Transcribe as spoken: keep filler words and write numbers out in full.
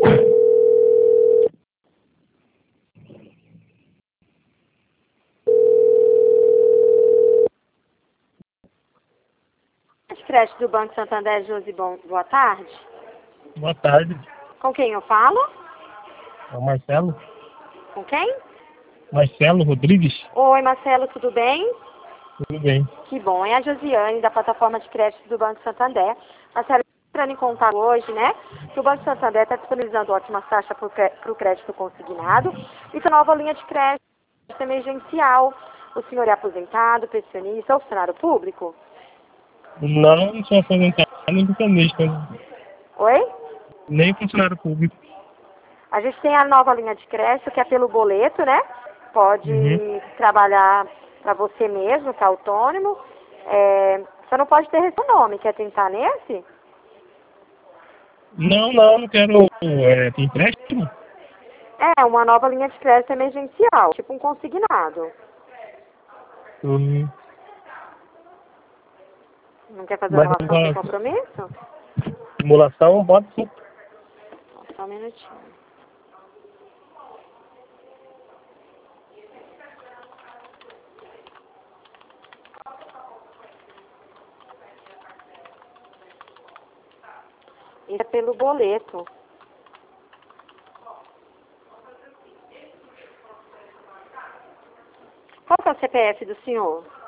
Crédito do Banco Santander, Josi, bom, boa tarde. Boa tarde. Com quem eu falo? É o Marcelo. Com quem? Marcelo Rodrigues. Oi, Marcelo, tudo bem? Tudo bem. Que bom. É a Josiane, da plataforma de crédito do Banco Santander. Marcelo, entrando em contato hoje, né, que o Banco Santander está disponibilizando ótimas taxas para o crédito consignado e sua nova linha de crédito emergencial. O senhor é aposentado, pensionista ou funcionário público? Não, não sou aposentado, nem pensionista, Oi? nem funcionário público. A gente tem a nova linha de crédito, que é pelo boleto, né? Pode Uhum. trabalhar para você mesmo, que é autônomo. É, você não pode ter seu nome. Quer tentar nesse? Não, não, não quero. É, tem empréstimo? É, uma nova linha de crédito emergencial, tipo um consignado. Uhum. Não quer fazer Mas uma relação sem agora, compromisso? simulação, pode sim. Só um minutinho. Isso é pelo boleto. Qual que é o C P F do senhor?